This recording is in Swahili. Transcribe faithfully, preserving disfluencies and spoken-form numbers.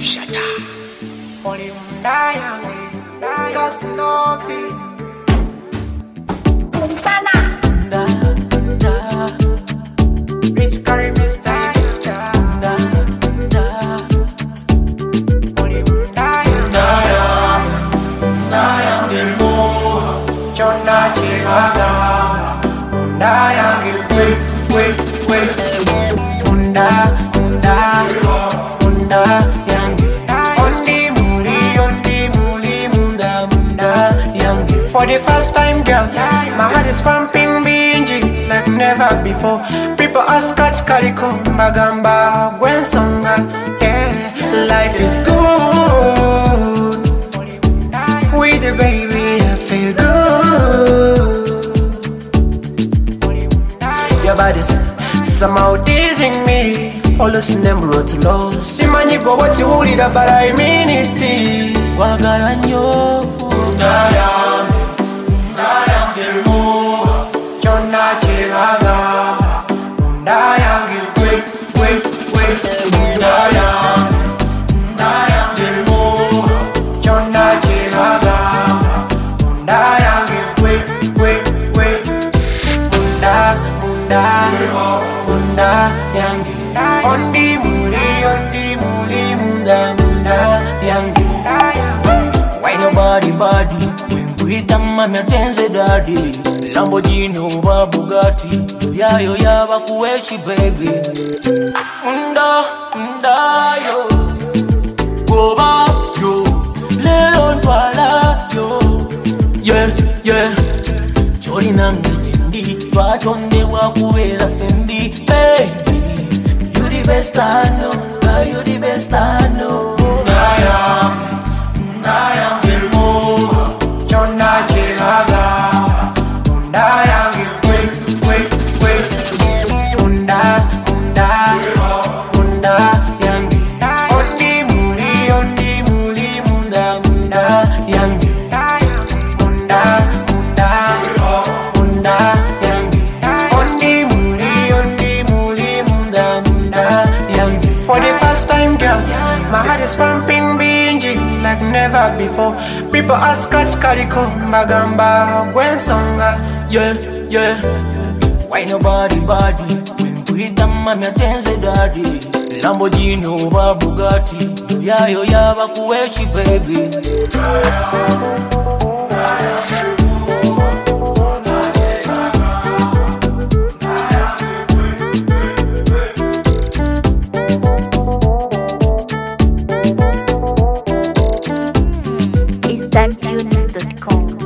Shata. Only Mundaya, Skas Novi. Munda, Munda. Rich carry me style. Munda, Munda. Only Mundaya, Mundaya, Mundaya, Gilmo. Chona Chivaga. Mundaya, wait, wait, wait. Munda, Munda, Munda, Yangi. Ondi muli, ondi muli, Munda, Munda, Yangi. For the first time, girl, my heart is pumping, binging like never before. People ask Catch Calico, Magamba, Gwen Songa. Yeah, life is good. With the baby, I feel good. Your body's somehow teasing me. Always them wrote low. Simanyi go what you hold it up, but I mean it. Wagala nyo. Mundaya, Mundaya Gilmo. Chona Chivaga. Mundaya Gil, wait, wait, wait. Mundaya, Mundaya Gilmo. Chona Chivaga. Mundaya Gil, wait, wait, wait. Munda, Munda, Munda Yangi. Ondi muli, ondi muli, Munda, Munda Yangi. Why nobody body? When we come, mama tense daddy. Lamborghini over Bugatti. Yoya yoya bakueshi baby. Munda, Munda yo. Go back yo. Lelo ntwala yo. Yeah, yeah. Chori nange tendi. Batonde wakuela fendi. Baby, you the best I know. Girl, you the best I know. Mundaya, Mundaya Gilmo. Chona Chivaga. Mundaya Gil, wait, wait, wait. Munda, Munda, Munda Yangi. Ondi muli, ondi muli, Munda, Munda Yangi. Munda, Munda, Munda Yangi. Ondi muli, ondi muli, Munda, Munda Yangi. For the first time, girl, my heart is pumping, binging like never before. People ask Catch Calico, Magamba, Gwen Songa. Yeah, yeah. Why nobody body? When we come, mama tense daddy. Lamborghini over Bugatti. Yoya yoya bakueshi baby. Instant tunes dot com